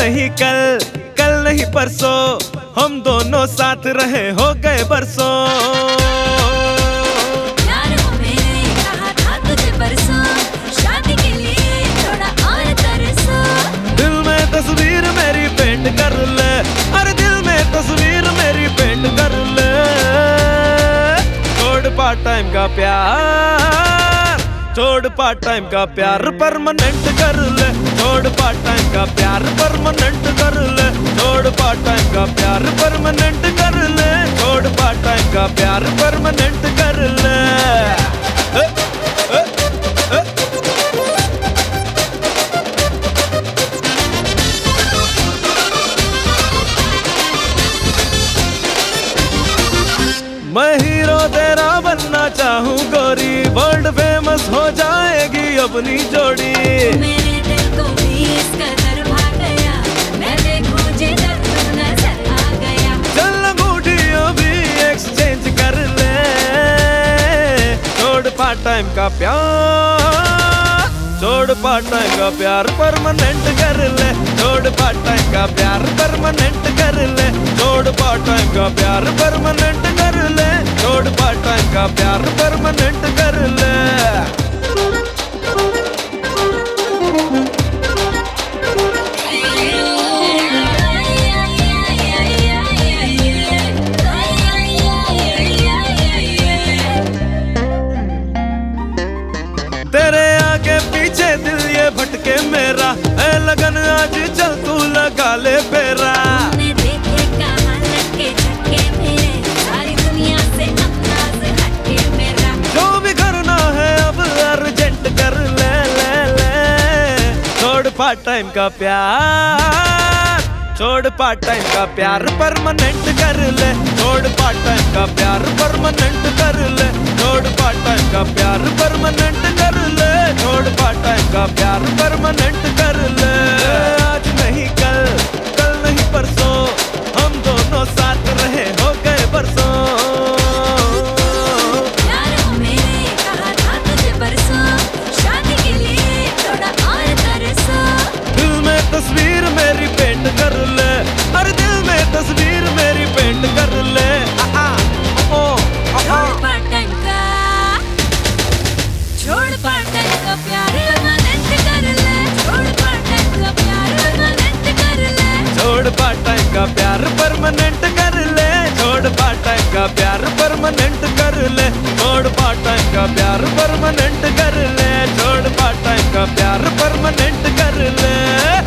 नहीं कल, कल नहीं परसों, हम दोनों साथ रहे हो गए बरसों। प्यार हो मेरे कहा था तुझे परसों, शादी के लिए थोड़ा और तरसो। दिल में तस्वीर मेरी पेंट कर ले, अरे दिल में तस्वीर मेरी पेंट कर ले। छोड़ पार्ट टाइम का प्यार, छोड़ पार्ट टाइम का प्यार परमानेंट कर ले। छोड़ पार्ट टाइम का प्यार परमानेंट कर ले। छोड़ पार्ट टाइम का प्यार परमानेंट कर ले। छोड़ पार्ट टाइम का प्यार परमानेंट कर ले। मैं हीरो तेरा बनना चाहूँ गोरी, वर्ल्ड फेमस हो जाएगी अपनी जोड़ी। मेरे दिल को भी इस कदर भा गया, मैं देखूं जिधर तू नजर आ गया। चल अंगूठियों भी एक्सचेंज कर ले। छोड़ पार्ट टाइम का प्यार, छोड़ पार्ट टाइम का प्यार परमानेंट कर ले। छोड़ पार्ट टाइम का प्यार परमानेंट कर ले। छोड़ पार्ट टाइम का प्यार परमानेंट कर ले। छोड़ पार्ट टाइम का प्यार परमानेंट कर ले। तेरे आगे पीछे दिल ये भटके मेरा, है लगन आज चल तू लगा ले फेरा। तूने देखे कहाँ लटके झटके मेरे, सारी दुनिया से अंदाज हटके मेरा। जो भी करना है अब अर्जेंट कर ले, ले ले। छोड़ पार्ट टाइम का प्यार, छोड़ पार्ट टाइम का प्यार परमानेंट कर ले। छोड़ पार्ट टाइम का प्यार परमानेंट कर ले। छोड़ पार्ट टाइम का प्यार परमानेंट कर ले। छोड़ पार्ट टाइम का प्यार परमानेंट कर ले। आज नहीं कल, कल नहीं परसों, हम दोनों साथ रहे हो गए बरसों। प्यार हो मेरे कहा था तुझे परसों, शादी के लिए थोड़ा और तरसो। दिल में तस्वीर मेरी पेंट कर ले, अरे दिल में तस्वीर मेरी पेंट कर ले। छोड़ पार्ट टाइम का, छोड़ पार्ट टाइम का प्यार परमानेंट कर ले। छोड़ पार्ट टाइम का प्यार परमानेंट कर ले। छोड़ पार्ट टाइम का प्यार परमानेंट कर ले। छोड़ पार्ट टाइम का प्यार परमानेंट कर ले। छोड़ पार्ट टाइम का प्यार परमानेंट कर ले। छोड़ पार्ट टाइम का प्यार परमानेंट कर ले।